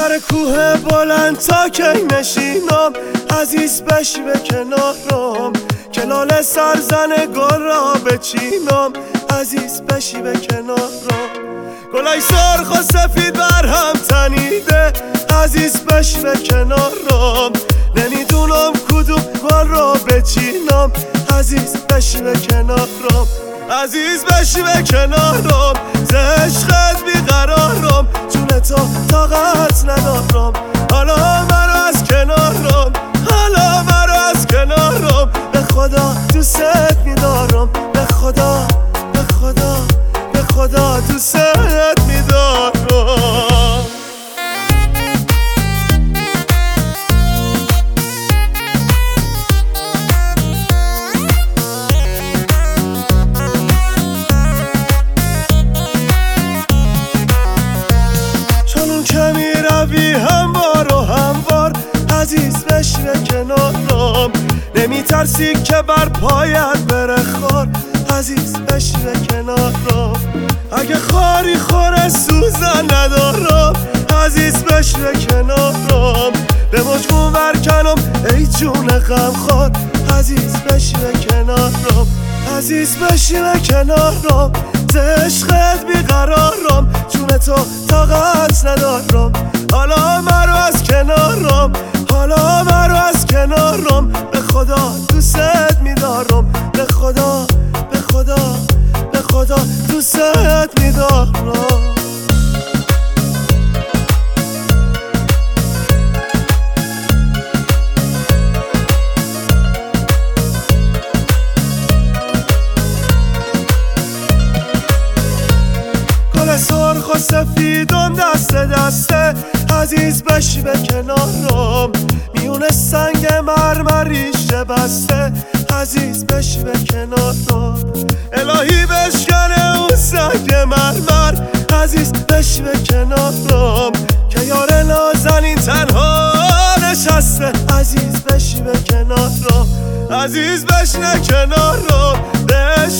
سر کوه بلند تا کی نشینم، عزیز بشی به کنارم، که لاله سرزن گل را بچینم، عزیز بشی به کنارم. گلای سرخ و سفید بر هم تنیده، عزیز بشی به کنارم، نمیدونم کدوم گل را بچینم، عزیز بشی به کنارم، عزیز بشی به کنارم. ز عشقت بیقرارم، جون تو طاقت ندارم، حالا مرو از کنارم، حالا مرو از کنارم. به خدا دوست میدارم، به خدا به خدا به خدا دوست میدارم. چون که میروی هموار و هموار، عزیز بشی به کنارم، نمیترسی که بر پایت بره خار، عزیز بشی به کنارم. اگه خاری خوره سوزن ندارم، عزیز بشی به کنارم، به مجموع برکنم ای جون غمخوار، عزیز بشی به کنارم، عزیز بشی به کنارم. ز عشقت بیقرارم، جون تو طاقت ندارم، حالا مرو از کنارم، حالا مرو از کنارم. به خدا دوست میدارم، به خدا به خدا به خدا دوست میدارم. گل سرخ و سفیدم دست دسته، عزیز بشی به کنارم، میونه سنگ مرمریش بسته، عزیز بشی به کنارم. الهی بشکنه اون سنگ مرمر، عزیز بشی به کنارم، که یار نازنین تنها نشسته، عزیز بشی به کنارم، عزیز بشنه کنارم. به